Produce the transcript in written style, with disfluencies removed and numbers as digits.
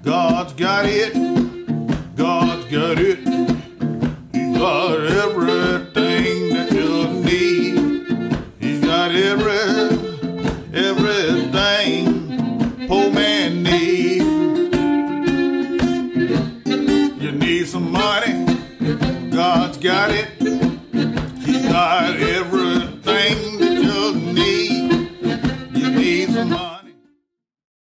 God's got it. God's got it. He's got everything that you need. He's got everything poor man needs. You need some money. God's got it. He's got